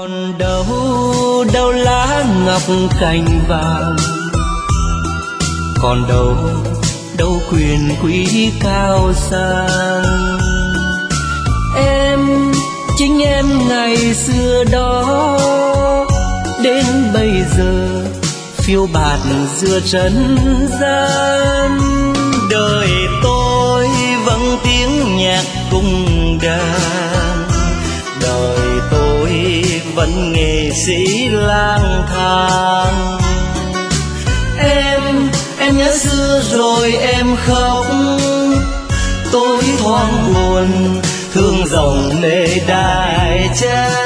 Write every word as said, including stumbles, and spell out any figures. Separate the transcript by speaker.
Speaker 1: còn đâu đâu lá ngọc cành vàng, còn đâu đâu quyền quý cao sang. Em chính em ngày xưa đó đến bây giờ phiêu bạt giữa trần gian. Đời tôi vẫn tiếng nhạc cung đàn, đời tôi vẫn nghệ sĩ lang thang. Em, em nhớ xưa rồi em khóc, tôi thoáng buồn thương dòng lệ đại cha.